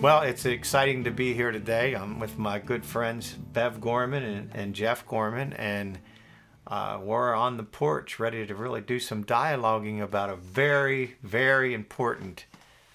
Well, it's exciting to be here today. I'm with my good friends Bev Gorman and Jeff Gorman, and we're on the porch ready to really do some dialoguing about a very, very important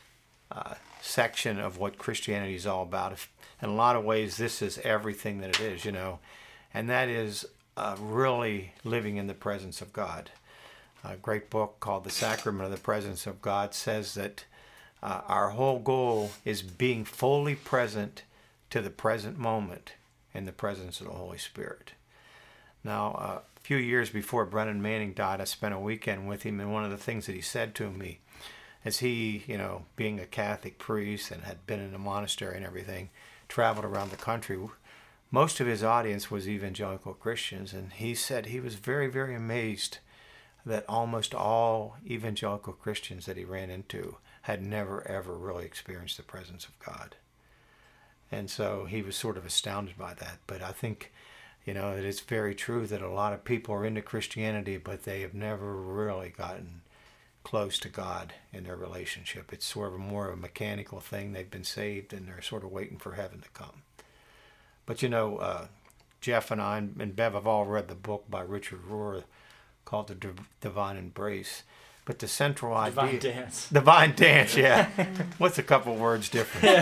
section of what Christianity is all about. In a lot of ways, this is everything that it is, and that is really living in the presence of God. A great book called The Sacrament of the Presence of God says that our whole goal is being fully present to the present moment in the presence of the Holy Spirit. Now, a few years before Brennan Manning died, I spent a weekend with him, and one of the things that he said to me, as he, being a Catholic priest and had been in a monastery and everything, traveled around the country, most of his audience was evangelical Christians, and he said he was very, very amazed that almost all evangelical Christians that he ran into had never, ever really experienced the presence of God. And so he was sort of astounded by that. But I think, that it's very true that a lot of people are into Christianity, but they have never really gotten close to God in their relationship. It's sort of more of a mechanical thing. They've been saved and they're sort of waiting for heaven to come. But Jeff and I and Bev have all read the book by Richard Rohr called The Divine Embrace. But the central idea... Divine Dance, yeah. What's a couple words different?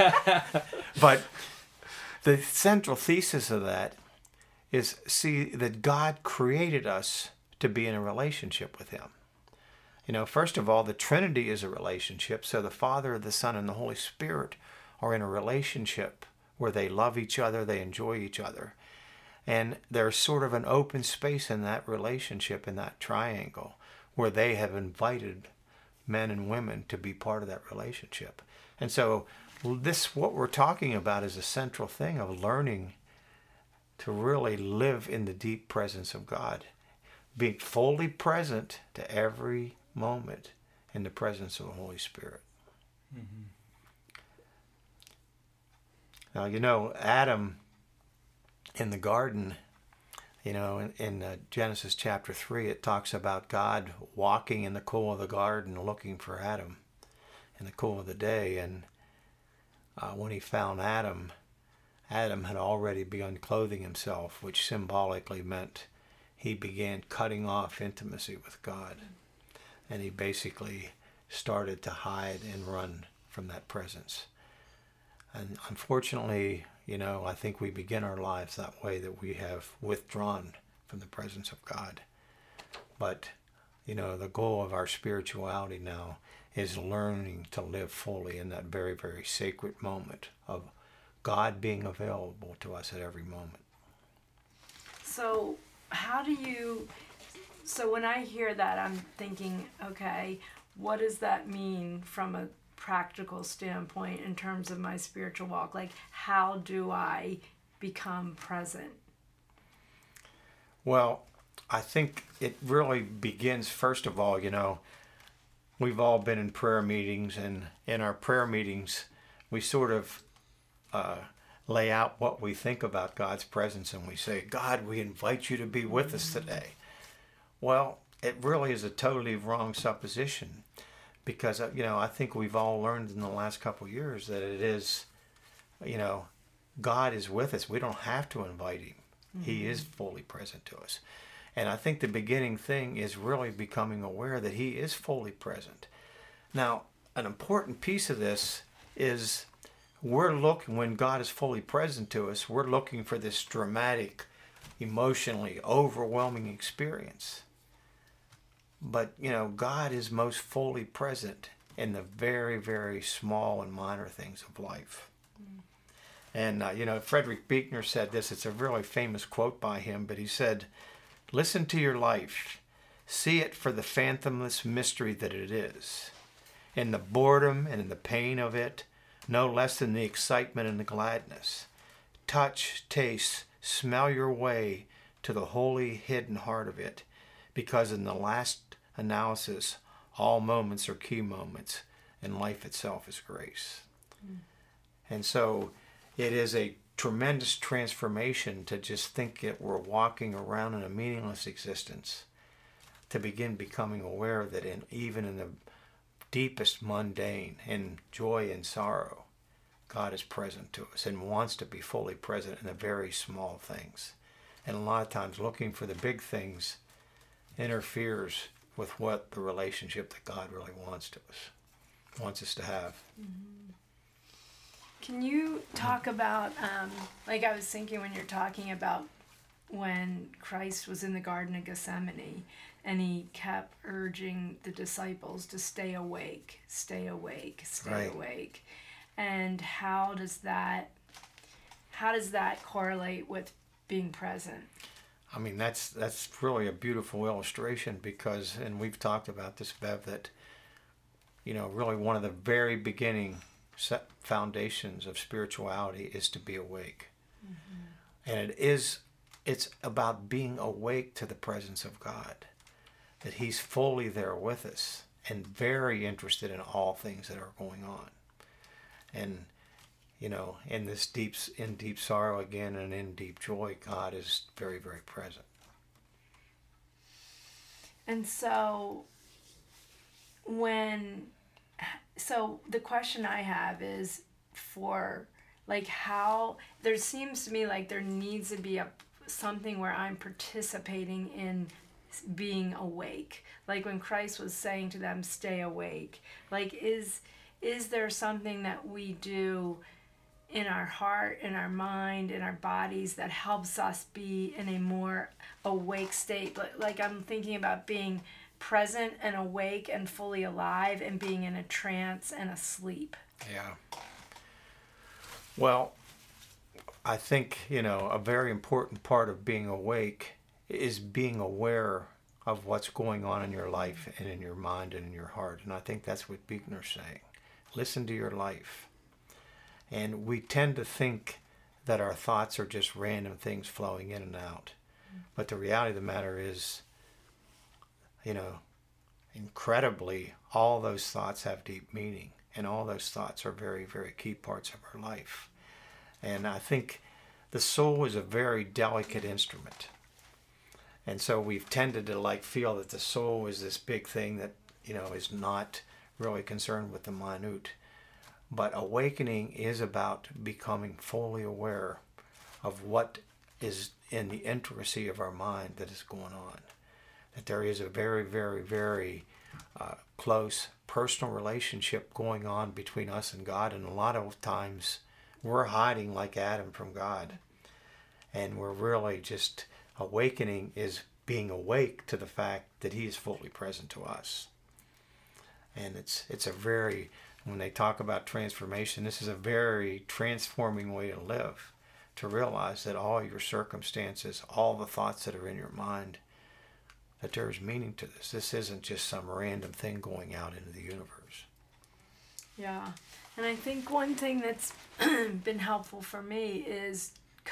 But the central thesis of that is, see, that God created us to be in a relationship with Him. First of all, the Trinity is a relationship. So the Father, the Son, and the Holy Spirit are in a relationship where they love each other, they enjoy each other. And there's sort of an open space in that relationship, in that triangle, where they have invited men and women to be part of that relationship. And so what we're talking about is a central thing of learning to really live in the deep presence of God, being fully present to every moment in the presence of the Holy Spirit. Mm-hmm. Now, Adam in the garden, in Genesis chapter 3, it talks about God walking in the cool of the garden looking for Adam in the cool of the day. And when he found Adam had already begun clothing himself, which symbolically meant he began cutting off intimacy with God. And he basically started to hide and run from that presence. And unfortunately, I think we begin our lives that way, that we have withdrawn from the presence of God. But, the goal of our spirituality now is learning to live fully in that very, very sacred moment of God being available to us at every moment. So when I hear that, I'm thinking, okay, what does that mean from a practical standpoint in terms of my spiritual walk? Like, how do I become present? Well, I think it really begins, first of all, we've all been in prayer meetings, and in our prayer meetings, we sort of lay out what we think about God's presence, and we say, God, we invite you to be with us today. Well, it really is a totally wrong supposition. Because, I think we've all learned in the last couple of years that it is, God is with us. We don't have to invite Him. Mm-hmm. He is fully present to us. And I think the beginning thing is really becoming aware that He is fully present. Now, an important piece of this is when God is fully present to us, we're looking for this dramatic, emotionally overwhelming experience. But, God is most fully present in the very, very small and minor things of life. Mm. And, Frederick Buechner said this. It's a really famous quote by him, but he said, listen to your life. See it for the fathomless mystery that it is. In the boredom and in the pain of it, no less than the excitement and the gladness. Touch, taste, smell your way to the holy hidden heart of it, because in the last analysis, all moments are key moments, and life itself is grace. Mm. And so it is a tremendous transformation to just think that we're walking around in a meaningless existence, to begin becoming aware that even in the deepest mundane, in joy and sorrow, God is present to us and wants to be fully present in the very small things. And a lot of times looking for the big things interferes with what the relationship that God really wants us to have. Can you talk about, like I was thinking when you're talking about when Christ was in the Garden of Gethsemane and he kept urging the disciples to stay awake, stay awake, stay Right. awake. And how does that correlate with being present? I mean, that's really a beautiful illustration because, and we've talked about this, Bev, that, really one of the very beginning foundations of spirituality is to be awake. And it's about being awake to the presence of God, that he's fully there with us and very interested in all things that are going on. And, in this in deep sorrow again and in deep joy, God is very, very present. And so the question I have is for how there seems to me like there needs to be something where I'm participating in being awake. Like when Christ was saying to them, stay awake. Like is there something that we do in our heart, in our mind, in our bodies that helps us be in a more awake state? Like I'm thinking about being present and awake and fully alive and being in a trance and asleep. Yeah. Well, I think, a very important part of being awake is being aware of what's going on in your life and in your mind and in your heart. And I think that's what Buechner's saying. Listen to your life. And we tend to think that our thoughts are just random things flowing in and out. But the reality of the matter is, incredibly, all those thoughts have deep meaning. And all those thoughts are very, very key parts of our life. And I think the soul is a very delicate instrument. And so we've tended to feel that the soul is this big thing that, is not really concerned with the minute. But awakening is about becoming fully aware of what is in the intricacy of our mind that is going on. That there is a very, very, very close personal relationship going on between us and God. And a lot of times we're hiding like Adam from God. And we're really just awakening is being awake to the fact that he is fully present to us. And it's a very, when they talk about transformation, this is a very transforming way to live, to realize that all your circumstances, all the thoughts that are in your mind, that there is meaning to this. This isn't just some random thing going out into the universe. Yeah. And I think one thing that's been helpful for me is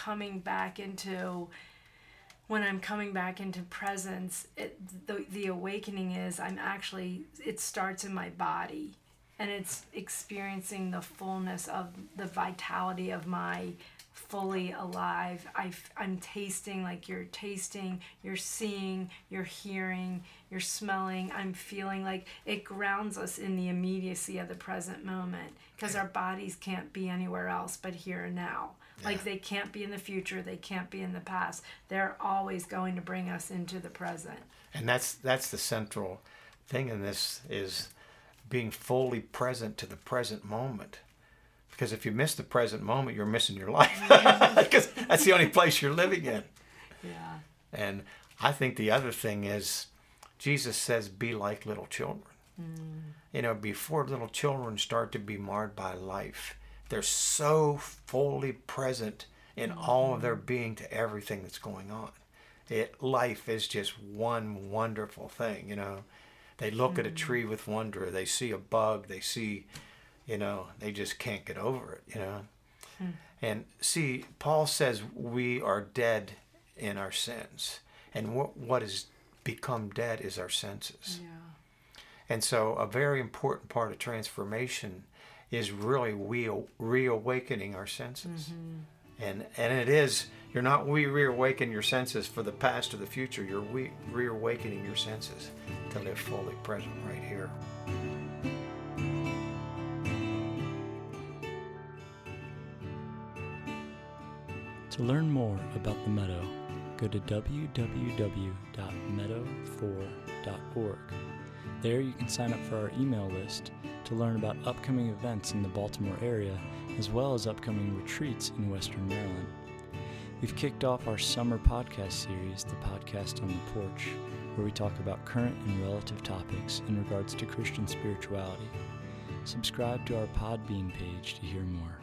when I'm coming back into presence, the awakening is it starts in my body. And it's experiencing the fullness of the vitality of my fully alive. I'm tasting like you're tasting, you're seeing, you're hearing, you're smelling. I'm feeling like it grounds us in the immediacy of the present moment because our bodies can't be anywhere else but here and now. Yeah. Like they can't be in the future, they can't be in the past. They're always going to bring us into the present. And that's the central thing in this is being fully present to the present moment. Because if you miss the present moment, you're missing your life. Because that's the only place you're living in. Yeah. And I think the other thing is, Jesus says, be like little children. Before little children start to be marred by life, they're so fully present in all of their being to everything that's going on. Life is just one wonderful thing, They look at a tree with wonder. They see a bug. They see, they just can't get over it, And see, Paul says we are dead in our sins. And what has become dead is our senses. Yeah. And so a very important part of transformation is really reawakening our senses. And it is, you're not reawakening your senses for the past or the future. You're reawakening your senses to live fully present right here. To learn more about the Meadow, go to www.meadow4.org. There you can sign up for our email list to learn about upcoming events in the Baltimore area, as well as upcoming retreats in Western Maryland. We've kicked off our summer podcast series, The Podcast on the Porch, where we talk about current and relative topics in regards to Christian spirituality. Subscribe to our Podbean page to hear more.